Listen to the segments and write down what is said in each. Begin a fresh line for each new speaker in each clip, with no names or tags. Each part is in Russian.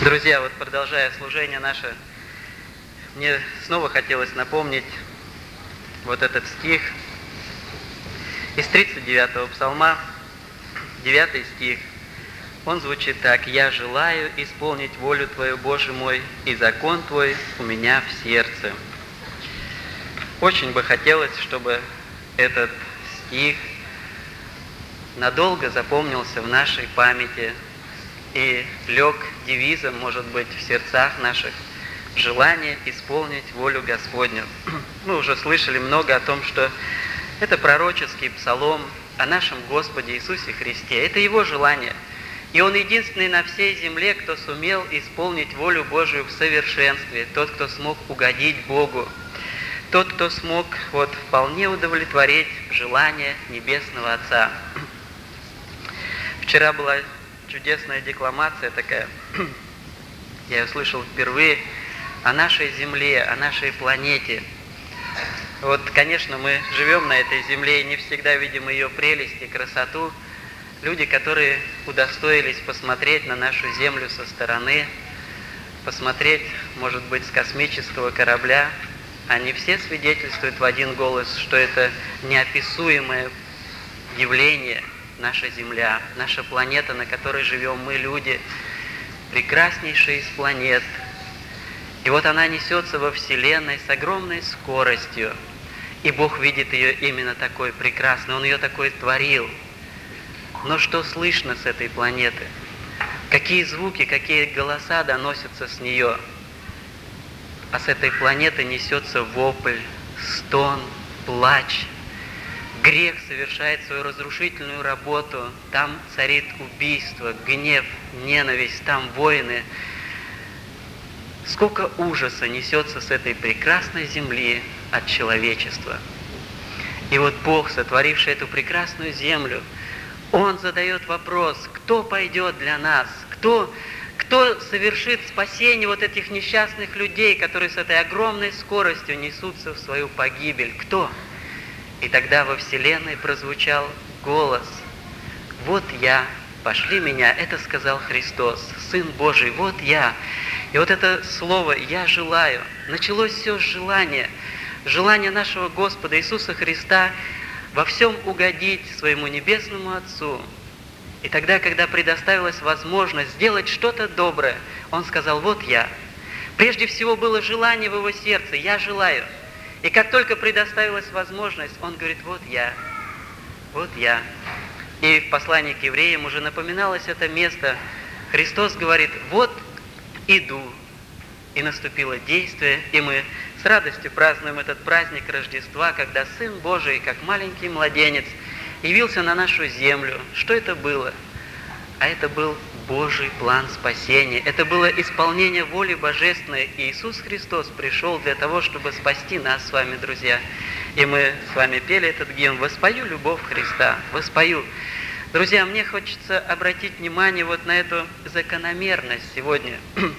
Друзья, вот продолжая служение наше, мне снова хотелось напомнить вот этот стих из 39-го псалма, 9 стих. Он звучит так: «Я желаю исполнить волю Твою, Боже мой, и закон Твой у меня в сердце». Очень бы хотелось, чтобы этот стих надолго запомнился в нашей памяти и лег девизом, может быть, в сердцах наших: желание исполнить волю Господню. Мы уже слышали много о том, что это пророческий псалом о нашем Господе Иисусе Христе. Это Его желание. И Он единственный на всей земле, кто сумел исполнить волю Божию в совершенстве, тот, кто смог угодить Богу, тот, кто смог вполне удовлетворить желание Небесного Отца. Вчера была чудесная декламация такая, я ее слышал впервые, о нашей Земле, о нашей планете. Конечно, мы живем на этой Земле и не всегда видим ее прелесть и красоту. Люди, которые удостоились посмотреть на нашу Землю со стороны, посмотреть, может быть, с космического корабля, они все свидетельствуют в один голос, что это неописуемое явление наша Земля, наша планета, на которой живем мы, люди, прекраснейшая из планет. И она несется во Вселенной с огромной скоростью, и Бог видит ее именно такой прекрасной, Он ее такой творил. Но что слышно с этой планеты? Какие звуки, какие голоса доносятся с нее? А с этой планеты несется вопль, стон, плач. Грех совершает свою разрушительную работу. Там царит убийство, гнев, ненависть, там войны. Сколько ужаса несется с этой прекрасной земли от человечества. И Бог, сотворивший эту прекрасную землю, Он задает вопрос: кто пойдет для нас? Кто совершит спасение этих несчастных людей, которые с этой огромной скоростью несутся в свою погибель? Кто? И тогда во Вселенной прозвучал голос: «Вот я, пошли меня». Это сказал Христос, Сын Божий, вот я. И это слово «я желаю» началось все с желания. Желание нашего Господа Иисуса Христа во всем угодить своему Небесному Отцу. И тогда, когда предоставилась возможность сделать что-то доброе, Он сказал: «Вот я». Прежде всего было желание в Его сердце: «Я желаю». И как только предоставилась возможность, Он говорит: «Вот я, вот я». И в послании к евреям уже напоминалось это место. Христос говорит: «Вот иду». И наступило действие, и мы с радостью празднуем этот праздник Рождества, когда Сын Божий, как маленький младенец, явился на нашу землю. Что это было? А это был Божий план спасения. Это было исполнение воли божественной. И Иисус Христос пришел для того, чтобы спасти нас с вами, друзья. И мы с вами пели этот гимн: «Воспою любовь Христа, воспою». Друзья, мне хочется обратить внимание на эту закономерность сегодня.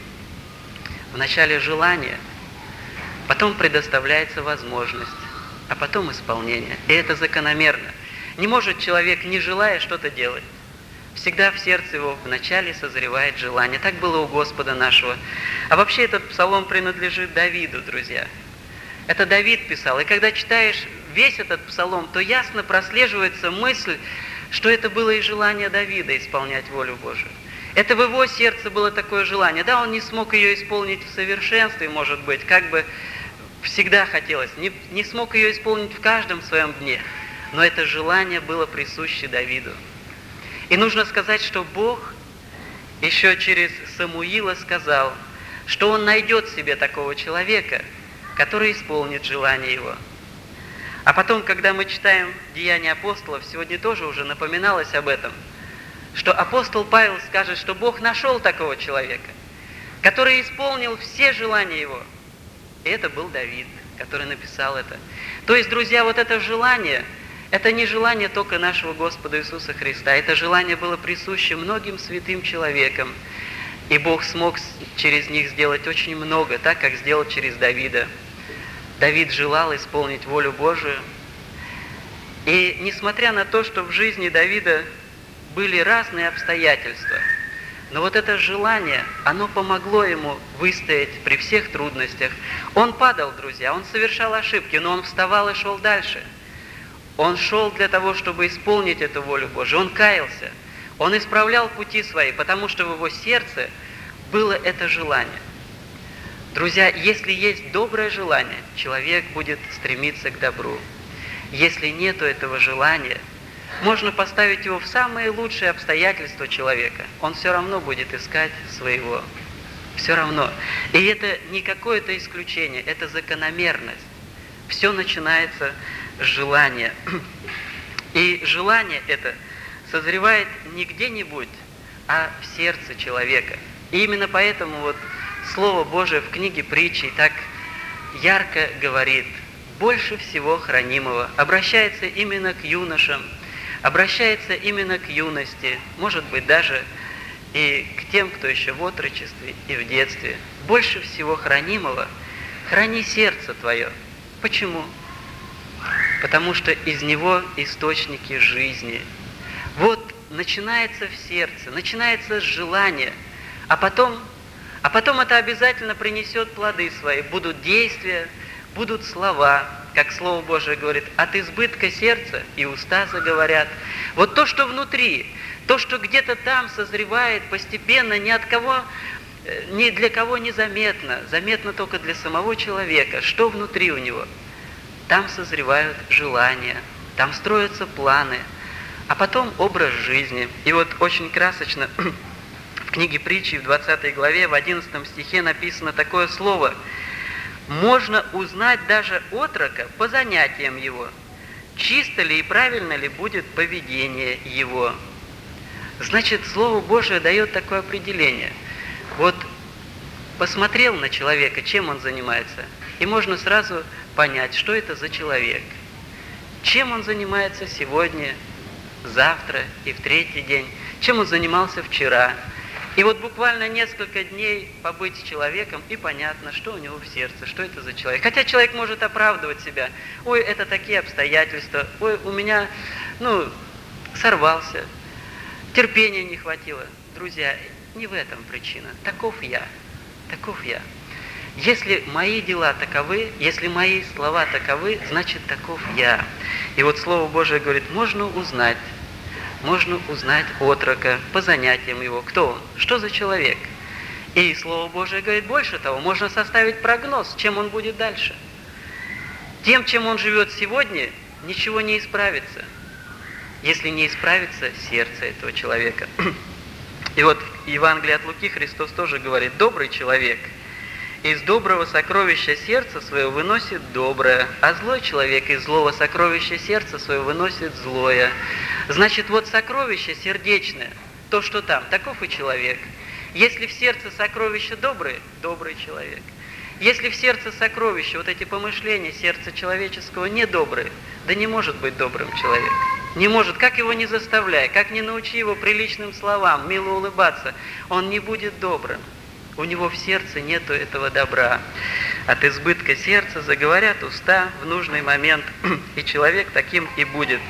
Вначале желание, потом предоставляется возможность, а потом исполнение. И это закономерно. Не может человек, не желая, что-то делать. Всегда в сердце его вначале созревает желание. Так было у Господа нашего. А вообще этот псалом принадлежит Давиду, друзья. Это Давид писал. И когда читаешь весь этот псалом, то ясно прослеживается мысль, что это было и желание Давида исполнять волю Божию. Это в его сердце было такое желание. Да, он не смог ее исполнить в совершенстве, может быть, как бы всегда хотелось. Не смог ее исполнить в каждом своем дне. Но это желание было присуще Давиду. И нужно сказать, что Бог еще через Самуила сказал, что Он найдет себе такого человека, который исполнит желание его. А потом, когда мы читаем Деяния апостолов, сегодня тоже уже напоминалось об этом, что апостол Павел скажет, что Бог нашел такого человека, который исполнил все желания его. И это был Давид, который написал это. То есть, друзья, это желание, это не желание только нашего Господа Иисуса Христа, это желание было присуще многим святым человекам. И Бог смог через них сделать очень много, так как сделал через Давида. Давид желал исполнить волю Божию. И несмотря на то, что в жизни Давида были разные обстоятельства, Но вот это желание, оно помогло ему выстоять при всех трудностях. Он падал, друзья, он совершал ошибки, но он вставал и шел дальше. Он шел для того, чтобы исполнить эту волю Божию. Он каялся, он исправлял пути свои, потому что в его сердце было это желание. Друзья, если есть доброе желание, человек будет стремиться к добру. Если нету этого желания, можно поставить его в самые лучшие обстоятельства человека. Он все равно будет искать своего. Все равно. И это не какое-то исключение, это закономерность. Все начинается с желания. И желание это созревает не где-нибудь, а в сердце человека. И именно поэтому вот Слово Божие в книге Притчей так ярко говорит: больше всего хранимого, обращается именно к юношам, обращается именно к юности, может быть, даже и к тем, кто еще в отрочестве и в детстве. Больше всего хранимого храни сердце твое. Почему? Потому что из него источники жизни. Вот начинается в сердце, начинается с желания, а потом это обязательно принесет плоды свои. Будут действия, будут слова, как Слово Божие говорит: от избытка сердца и уста заговорят. Вот то, что внутри, то, что где-то там созревает постепенно, ни для кого не заметно, заметно только для самого человека, что внутри у него. Там созревают желания, там строятся планы, а потом образ жизни. И вот очень красочно в книге Притчи в 20 главе, в 11 стихе написано такое слово: «Можно узнать даже отрока по занятиям его, чисто ли и правильно ли будет поведение его». Значит, Слово Божие дает такое определение. Вот посмотрел на человека, чем он занимается, и можно сразу понять, что это за человек. Чем он занимается сегодня, завтра и в третий день, чем он занимался вчера. И вот буквально несколько дней побыть с человеком, и понятно, что у него в сердце, что это за человек. Хотя человек может оправдывать себя: ой, это такие обстоятельства, ой, у меня, сорвался, терпения не хватило. Друзья, не в этом причина. Таков я. Если мои дела таковы, если мои слова таковы, значит, таков я. И вот Слово Божие говорит: можно узнать отрока по занятиям его. Кто он? Что за человек? И Слово Божие говорит больше того: можно составить прогноз, чем он будет дальше. Тем, чем он живет сегодня, ничего не исправится, если не исправится сердце этого человека. И вот в Евангелии от Луки Христос тоже говорит: добрый человек из доброго сокровища сердца своего выносит доброе, а злой человек из злого сокровища сердца своего выносит злое. Значит, вот сокровище сердечное, то, что там, таков и человек. Если в сердце сокровище добрый человек. Если в сердце сокровища, вот эти помышления сердца человеческого недобрые, да не может быть добрым человек. Не может, как его не заставляй, как не научи его приличным словам, мило улыбаться, он не будет добрым. У него в сердце нету этого добра. От избытка сердца заговорят уста в нужный момент, и человек таким и будет.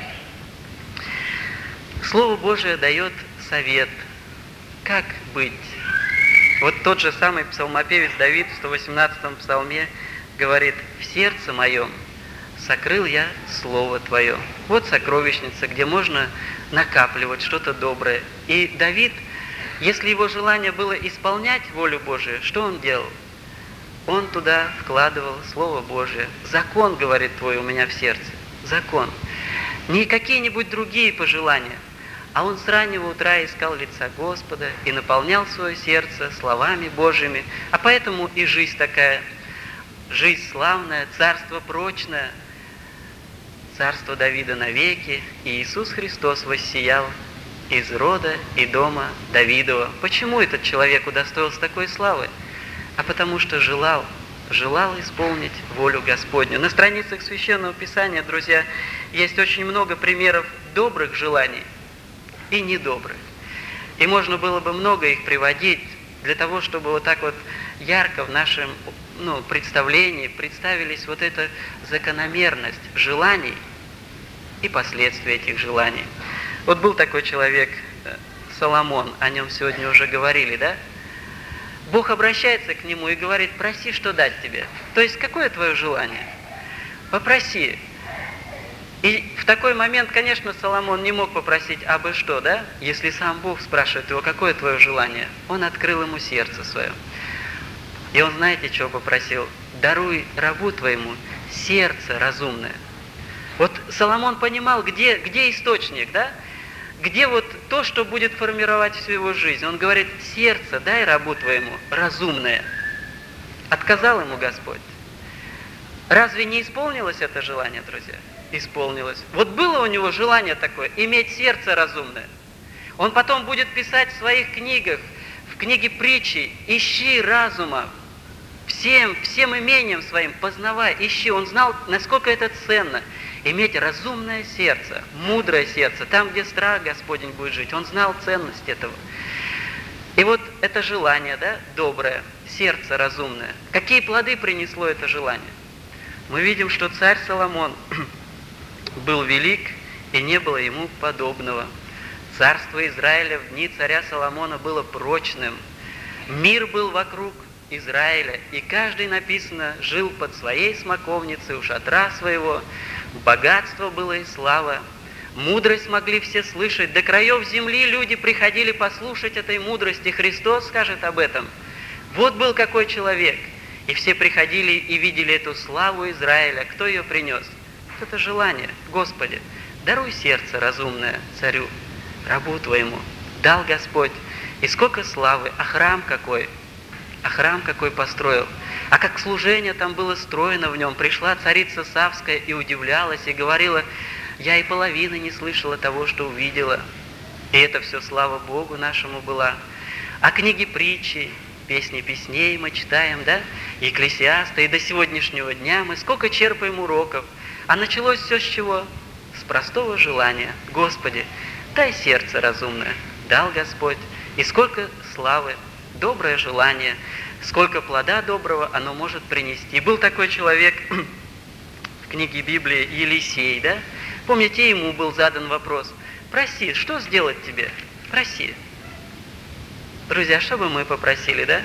Слово Божие дает совет, как быть. Вот тот же самый псалмопевец Давид в 118-м псалме говорит: «В сердце моем сокрыл я Слово Твое». Вот сокровищница, где можно накапливать что-то доброе. И Давид, если его желание было исполнять волю Божию, что он делал? Он туда вкладывал Слово Божие. Закон, говорит, твой у меня в сердце. Закон. Не какие-нибудь другие пожелания, а он с раннего утра искал лица Господа и наполнял свое сердце словами Божьими. А поэтому и жизнь такая, жизнь славная, царство прочное, царство Давида навеки, и Иисус Христос воссиял из рода и дома Давидова. Почему этот человек удостоился такой славы? А потому что желал исполнить волю Господню. На страницах Священного Писания, друзья, есть очень много примеров добрых желаний и недобрых. И можно было бы много их приводить для того, чтобы вот так вот ярко в нашем представлении представились вот эта закономерность желаний и последствия этих желаний. Вот был такой человек, Соломон, о нем сегодня уже говорили, да? Бог обращается к нему и говорит: проси, что дать тебе. То есть, какое твое желание? Попроси. И в такой момент, конечно, Соломон не мог попросить абы что, да? Если сам Бог спрашивает его: какое твое желание? Он открыл ему сердце свое. И он, знаете, чего попросил? Даруй рабу твоему сердце разумное. Вот Соломон понимал, где источник, да? Где вот то, что будет формировать всю его жизнь. Он говорит: сердце дай рабу твоему разумное. Отказал ему Господь. Разве не исполнилось это желание, друзья? Исполнилось. Вот было у него желание такое, иметь сердце разумное. Он потом будет писать в своих книгах, в книге притчи: ищи разума, всем имением своим познавай, ищи. Он знал, насколько это ценно, иметь разумное сердце, мудрое сердце, там, где страх Господень будет жить. Он знал ценность этого. И вот это желание, да, доброе, сердце разумное. Какие плоды принесло это желание? Мы видим, что царь Соломон был велик, и не было ему подобного. Царство Израиля в дни царя Соломона было прочным. Мир был вокруг Израиля, и каждый, написано, жил под своей смоковницей у шатра своего. Богатство было и слава. Мудрость могли все слышать. До краев земли люди приходили послушать этой мудрости. Христос скажет об этом. Вот был какой человек. И все приходили и видели эту славу Израиля. Кто ее принес? Вот это желание. Господи, даруй сердце разумное царю, рабу твоему. Дал Господь. И сколько славы. А храм какой? А храм какой построил? А как служение там было строено в нем. Пришла царица Савская и удивлялась, и говорила: я и половины не слышала того, что увидела. И это все слава Богу нашему была. А книги притчи, песни песней мы читаем, да? Екклесиаста, и до сегодняшнего дня мы сколько черпаем уроков. А началось все с чего? С простого желания. Господи, дай сердце разумное. Дал Господь. И сколько славы, доброе желание, сколько плода доброго оно может принести. И был такой человек в книге Библии Елисей, да? Помните, ему был задан вопрос: проси, что сделать тебе? Проси. Друзья, что бы мы попросили, да?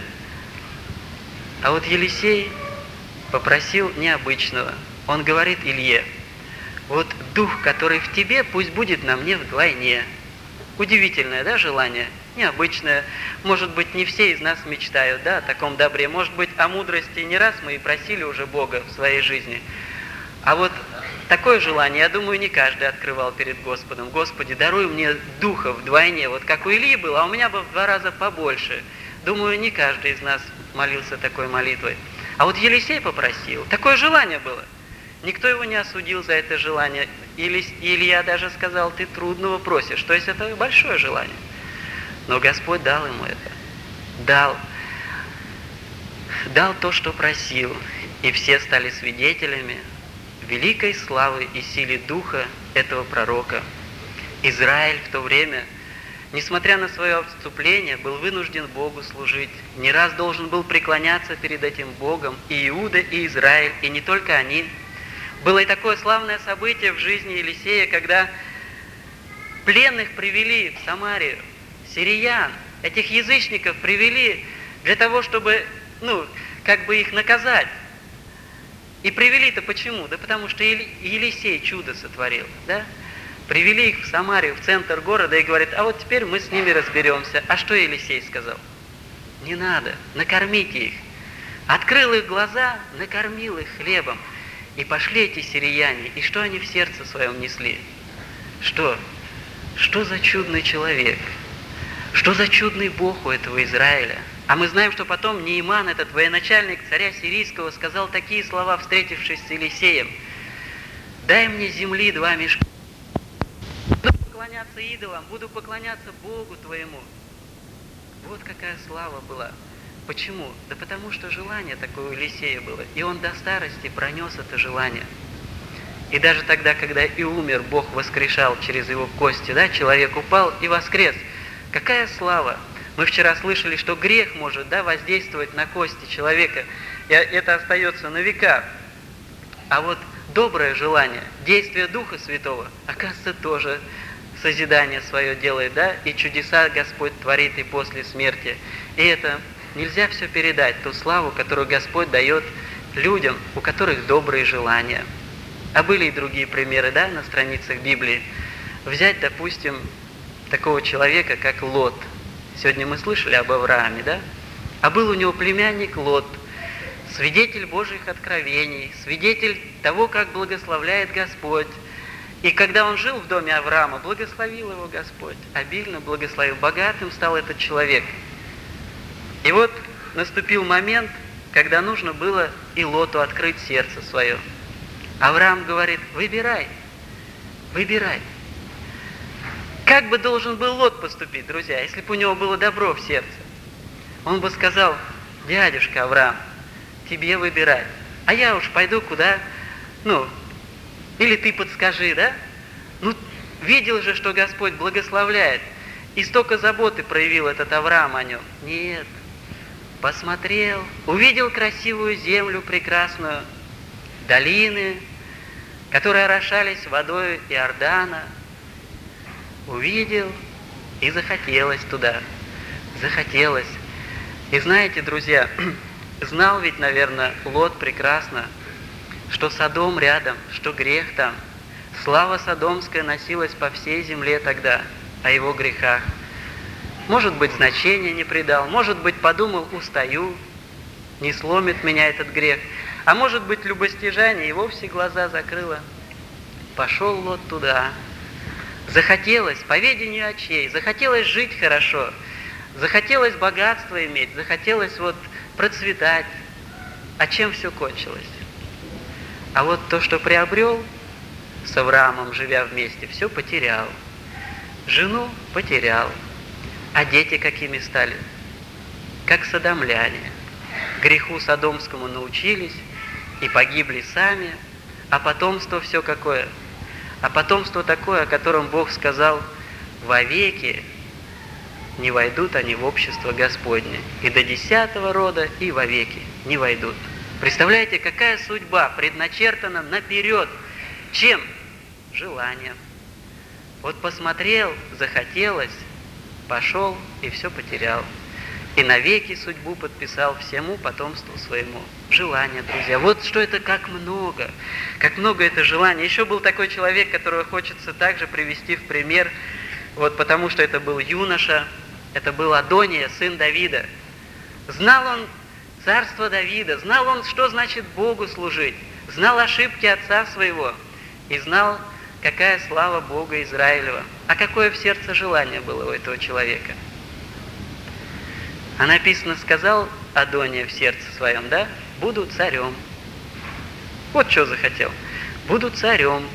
А вот Елисей попросил необычного. Он говорит Илье: вот дух, который в тебе, пусть будет на мне вдвойне. Удивительное, да, желание? Необычное. Может быть, не все из нас мечтают, да, о таком добре. Может быть, о мудрости не раз мы и просили уже Бога в своей жизни. А вот такое желание, я думаю, не каждый открывал перед Господом. Господи, даруй мне духа вдвойне, вот как у Ильи было, а у меня бы в 2 раза побольше. Думаю, не каждый из нас молился такой молитвой. А вот Елисей попросил. Такое желание было. Никто его не осудил за это желание. Илья даже сказал: ты трудного просишь. То есть это большое желание. Но Господь дал ему это. Дал то, что просил. И все стали свидетелями великой славы и силы духа этого пророка. Израиль в то время, несмотря на свое отступление, был вынужден Богу служить. Не раз должен был преклоняться перед этим Богом и Иуда, и Израиль, и не только они. Было и такое славное событие в жизни Елисея, когда пленных привели в Самарию, сириян, этих язычников привели для того, чтобы, как бы их наказать. И привели-то почему? Да потому что Елисей чудо сотворил, да? Привели их в Самарию, в центр города, и говорит: а вот теперь мы с ними разберемся. А что Елисей сказал? Не надо, накормите их. Открыл их глаза, накормил их хлебом. И пошли эти сирияне, и что они в сердце своем несли? Что? Что за чудный человек? Что за чудный Бог у этого Израиля? А мы знаем, что потом Неиман, этот военачальник царя сирийского, сказал такие слова, встретившись с Елисеем: дай мне земли 2 мешка. Буду поклоняться идолам, буду поклоняться Богу твоему. Вот какая слава была. Почему? Да потому что желание такое у Елисея было. И он до старости пронес это желание. И даже тогда, когда и умер, Бог воскрешал через его кости, да, человек упал и воскрес. Какая слава! Мы вчера слышали, что грех может, да, воздействовать на кости человека, и это остается на века. А вот доброе желание, действие Духа Святого, оказывается, тоже созидание свое делает, да, и чудеса Господь творит и после смерти. И это нельзя все передать, ту славу, которую Господь дает людям, у которых добрые желания. А были и другие примеры, да, на страницах Библии. Взять, допустим, такого человека, как Лот. Сегодня мы слышали об Аврааме, да? А был у него племянник Лот, свидетель Божьих откровений, свидетель того, как благословляет Господь. И когда он жил в доме Авраама, благословил его Господь, обильно благословил, богатым стал этот человек. И вот наступил момент, когда нужно было и Лоту открыть сердце свое. Авраам говорит: выбирай, выбирай. Как бы должен был Лот поступить, друзья, если бы у него было добро в сердце? Он бы сказал: дядюшка Авраам, тебе выбирать, а я уж пойду куда, или ты подскажи, да? Видел же, что Господь благословляет, и столько заботы проявил этот Авраам о нем. Нет, посмотрел, увидел красивую землю прекрасную, долины, которые орошались водой Иордана, увидел, и захотелось туда, захотелось. И знаете, друзья, знал ведь, наверное, Лот прекрасно, что Содом рядом, что грех там. Слава содомская носилась по всей земле тогда о его грехах. Может быть, значения не придал, может быть, подумал: устаю, не сломит меня этот грех. А может быть, любостяжание и вовсе глаза закрыло. Пошел Лот туда. Захотелось, по ведению очей, захотелось жить хорошо, захотелось богатство иметь, захотелось процветать. А чем все кончилось? А вот то, что приобрел с Авраамом, живя вместе, все потерял. Жену потерял. А дети какими стали? Как содомляне. Греху содомскому научились и погибли сами. А потомство все какое? А потомство такое, о котором Бог сказал: вовеки не войдут они в общество Господне. И до 10-го рода, и вовеки не войдут. Представляете, какая судьба предначертана наперед? Чем? Желанием. Вот посмотрел, захотелось, пошел и все потерял. И навеки судьбу подписал всему потомству своему. Желание, друзья. Вот что это, как много это желание. Еще был такой человек, которого хочется также привести в пример, потому что это был юноша, это был Адония, сын Давида. Знал он царство Давида, знал он, что значит Богу служить, знал ошибки отца своего и знал, какая слава Бога Израилева. А какое в сердце желание было у этого человека? А написано, сказал Адония в сердце своем, да? Буду царем. Вот что захотел. Буду царем.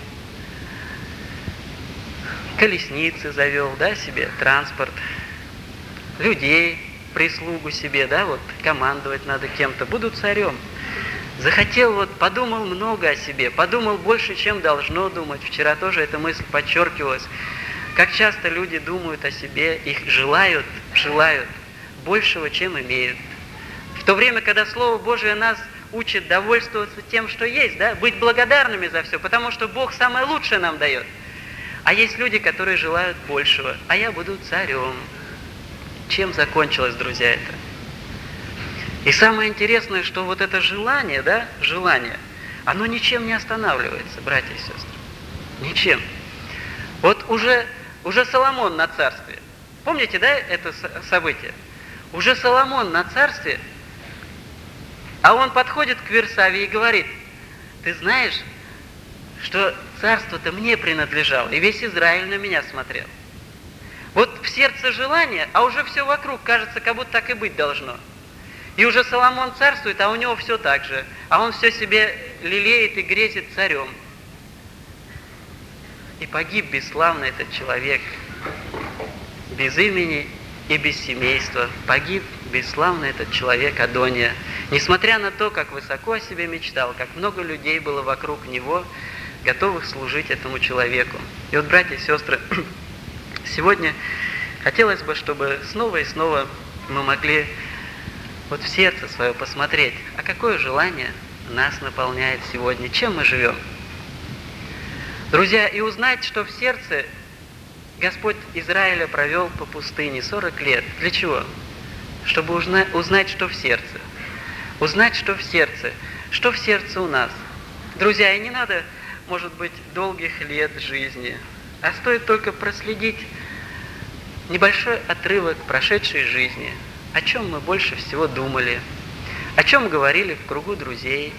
Колесницы завел, да, себе, транспорт, людей, прислугу себе, да, командовать надо кем-то. Буду царем. Захотел, подумал много о себе, подумал больше, чем должно думать. Вчера тоже эта мысль подчеркивалась. Как часто люди думают о себе, их желают большего, чем имеют. В то время, когда Слово Божие нас учит довольствоваться тем, что есть, да, быть благодарными за все, потому что Бог самое лучшее нам дает. А есть люди, которые желают большего. А я буду царем. Чем закончилось, друзья, это? И самое интересное, что это желание, да, оно ничем не останавливается, братья и сестры. Ничем. Уже Соломон на царстве. Помните, да, это событие? Уже Соломон на царстве, а он подходит к Версавии и говорит: ты знаешь, что царство-то мне принадлежало, и весь Израиль на меня смотрел. В сердце желание, а уже все вокруг кажется, как будто так и быть должно. И уже Соломон царствует, а у него все так же. А он все себе лелеет и грезит царем. И погиб бесславно этот человек, без имени и без семейства. Погиб бесславно этот человек Адония. Несмотря на то, как высоко о себе мечтал, как много людей было вокруг него, готовых служить этому человеку. И братья и сестры, сегодня хотелось бы, чтобы снова и снова мы могли в сердце свое посмотреть, а какое желание нас наполняет сегодня, чем мы живем. Друзья, и узнать, что в сердце Господь Израиля провел по пустыне 40 лет. Для чего? Чтобы узнать, что в сердце. Узнать, что в сердце. Что в сердце у нас. Друзья, и не надо, может быть, долгих лет жизни, а стоит только проследить небольшой отрывок прошедшей жизни, о чем мы больше всего думали, о чем говорили в кругу друзей,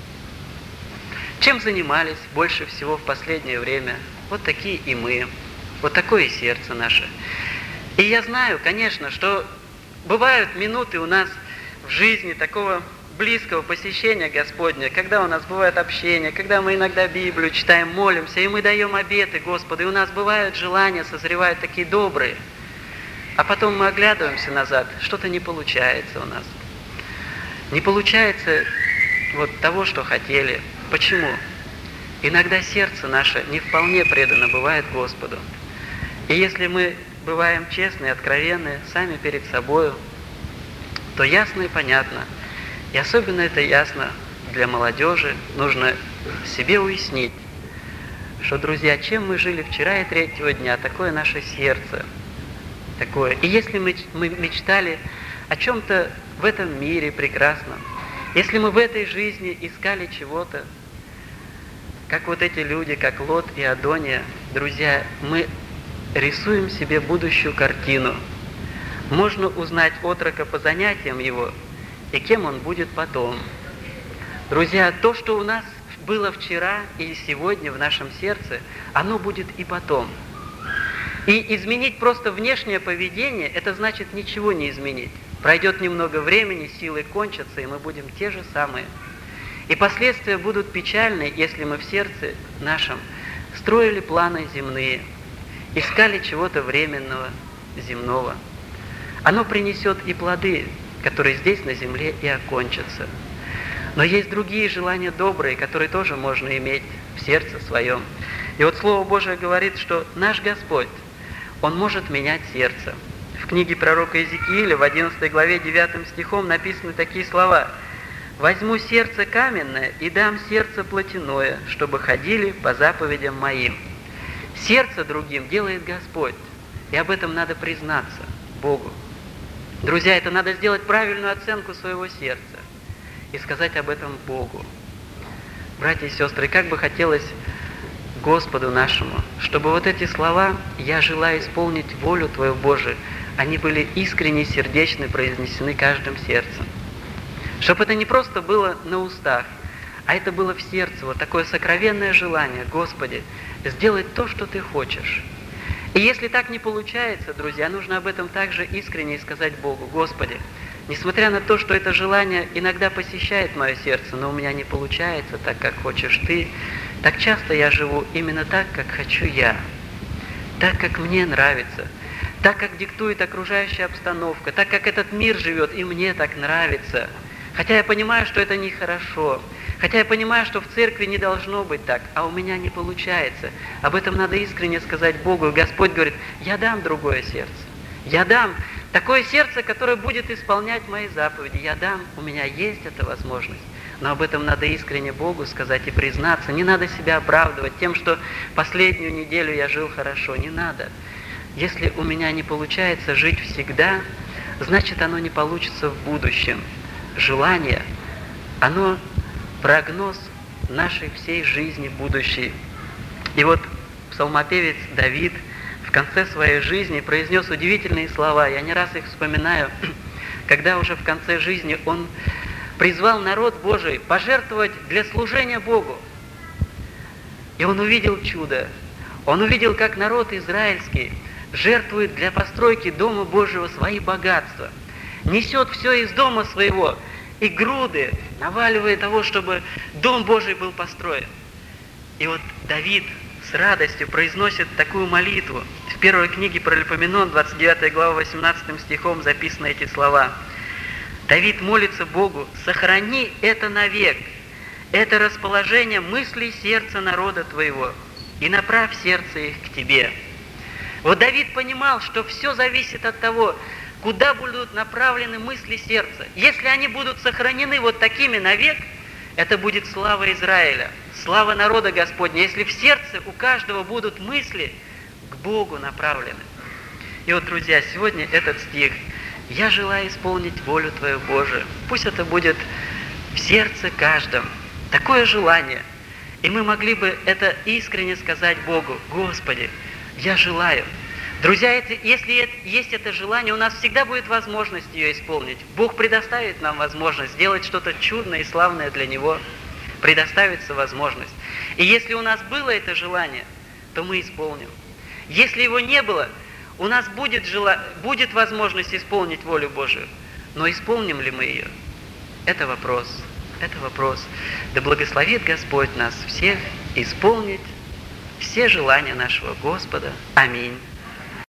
чем занимались больше всего в последнее время. Вот такие и мы, вот такое сердце наше. И я знаю, конечно, что бывают минуты у нас в жизни такого близкого посещения Господня, когда у нас бывает общение, когда мы иногда Библию читаем, молимся, и мы даем обеты Господу, и у нас бывают желания, созревают такие добрые. А потом мы оглядываемся назад, что-то не получается у нас. Не получается вот того, что хотели. Почему? Иногда сердце наше не вполне предано бывает Господу. И если мы бываем честны и откровенны сами перед собою, то ясно и понятно, и особенно это ясно для молодежи, нужно себе уяснить, что, друзья, чем мы жили вчера и третьего дня, такое наше сердце. Такое. И если мы мечтали о чем-то в этом мире прекрасном, если мы в этой жизни искали чего-то, как вот эти люди, как Лот и Адония, друзья, мы рисуем себе будущую картину. Можно узнать отрока по занятиям его и кем он будет потом. Друзья, то, что у нас было вчера и сегодня в нашем сердце, оно будет и потом. И изменить просто внешнее поведение, это значит ничего не изменить. Пройдет немного времени, силы кончатся, и мы будем те же самые. И последствия будут печальны, если мы в сердце нашем строили планы земные, искали чего-то временного, земного. Оно принесет и плоды, которые здесь на земле и окончатся. Но есть другие желания добрые, которые тоже можно иметь в сердце своем. И вот Слово Божие говорит, что наш Господь, Он может менять сердце. В книге пророка Иезекииля в 11 главе 9 стихом написаны такие слова: «Возьму сердце каменное и дам сердце плотяное, чтобы ходили по заповедям моим». Сердце другим делает Господь, и об этом надо признаться Богу. Друзья, это надо сделать правильную оценку своего сердца и сказать об этом Богу. Братья и сестры, как бы хотелось Господу нашему, чтобы вот эти слова «Я желаю исполнить волю Твою, Божию», они были искренне и сердечно произнесены каждым сердцем. Чтобы это не просто было на устах, а это было в сердце, вот такое сокровенное желание: Господи, сделать то, что Ты хочешь. И если так не получается, друзья, нужно об этом также искренне сказать Богу: Господи, несмотря на то, что это желание иногда посещает мое сердце, но у меня не получается так, как хочешь Ты, так часто я живу именно так, как хочу я, так, как мне нравится, так, как диктует окружающая обстановка, так, как этот мир живет, и мне так нравится. Хотя я понимаю, что это нехорошо, хотя я понимаю, что в церкви не должно быть так, а у меня не получается. Об этом надо искренне сказать Богу. И Господь говорит: я дам другое сердце. Я дам такое сердце, которое будет исполнять мои заповеди. Я дам, у меня есть эта возможность. Но об этом надо искренне Богу сказать и признаться. Не надо себя оправдывать тем, что последнюю неделю я жил хорошо. Не надо. Если у меня не получается жить всегда, значит, оно не получится в будущем. Желание, оно прогноз нашей всей жизни будущей. И вот псалмопевец Давид в конце своей жизни произнес удивительные слова. Я не раз их вспоминаю, когда уже в конце жизни он призвал народ Божий пожертвовать для служения Богу. И он увидел чудо. Он увидел, как народ израильский жертвует для постройки Дома Божьего свои богатства. Несет все из дома своего и груды, наваливая того, чтобы Дом Божий был построен. И вот Давид с радостью произносит такую молитву. В первой книге Паралипоменон, 29 глава, 18 стихом записаны эти слова. Давид молится Богу: «Сохрани это навек, это расположение мыслей сердца народа Твоего, и направь сердце их к Тебе». Вот Давид понимал, что все зависит от того, куда будут направлены мысли сердца. Если они будут сохранены вот такими навек, это будет слава Израиля, слава народа Господня. Если в сердце у каждого будут мысли к Богу направлены. И вот, друзья, сегодня этот стих: «Я желаю исполнить волю Твою, Божию». Пусть это будет в сердце каждом такое желание. И мы могли бы это искренне сказать Богу: «Господи, я желаю». Друзья, если есть это желание, у нас всегда будет возможность ее исполнить. Бог предоставит нам возможность сделать что-то чудное и славное для Него. Предоставится возможность. И если у нас было это желание, то мы исполним. Если его не было, у нас будет возможность исполнить волю Божию. Но исполним ли мы ее? Это вопрос. Это вопрос. Да благословит Господь нас всех исполнить все желания нашего Господа. Аминь.